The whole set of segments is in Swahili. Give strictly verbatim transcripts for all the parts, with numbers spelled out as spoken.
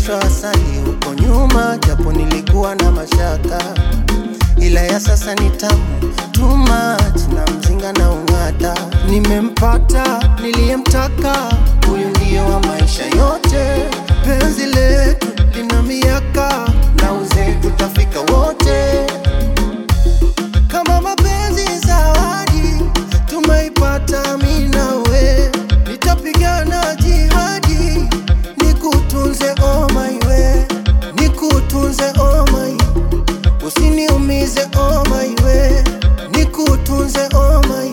nilishibishwa asali huko nyuma, japo nilikuwa na mashaka, ila ya sasa ni tamu too much, na mzinga na ungata. Nimempata niliyemtaka, huyu ndiye wa maisha yote. Penzi letu lina miaka, na uzee tutafika wote. Kama mapenzi zawadi tumeipata mimi nawe, nitapigana jihadi nikutunze oh my way, nikutunze oh my, usiniumize oh my way, nikutunze oh my.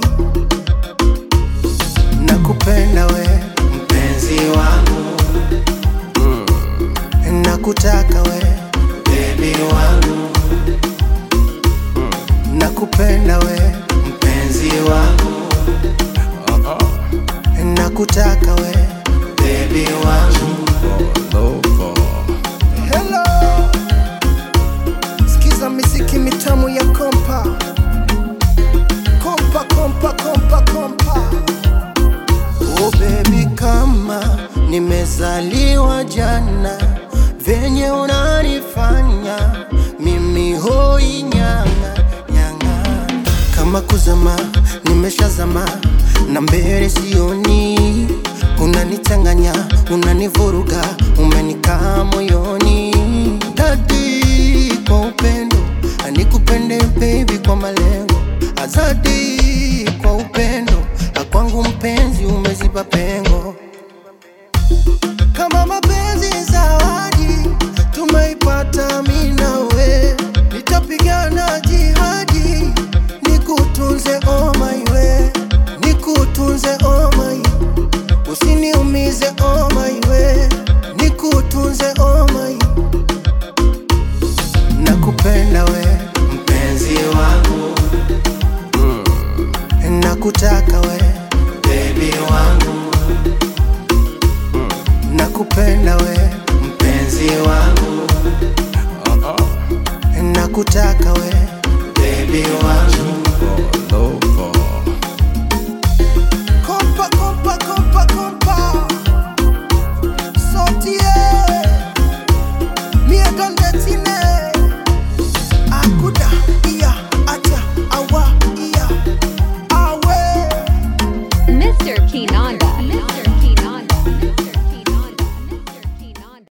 Nakupenda we mpenzi wangu, mm. Nakutaka we baby wangu, mm. Nakupenda we mpenzi wangu, uh -uh. Nakutaka we baby wangu. Hello, sikiza miziki mitamu ya kompa kompa kompa kompa kompa. Oh baby, kama nimezaliwa jana, venye unanifanya mimi hoi nyanga nyanga. Kama kuzama nimeshazama, na mbele sioni, unanichanganya unanivuruga, umenikaa moyoni. Dadi kwa upendo, anikupende baby kwa malengo. Azadi kwa upendo, akwangu mpenzi umeziba pengo. Kama mapenzi zawadi tumeipata mimi nawe, nitapigana jihadi nikutunze oh my way, nikutunze oh my, usiniumize oh my way, nikutunze oh my. Nakupenda we mpenzi wangu, mm. Nakutaka we baby wangu, mm. Nakupenda we mpenzi wangu, uh -uh. Nakutaka we baby wangu. Kompa kompa kompa kompa sotie mie dondetine akuda iya acha awa iya awe Mister Kinanda. Mister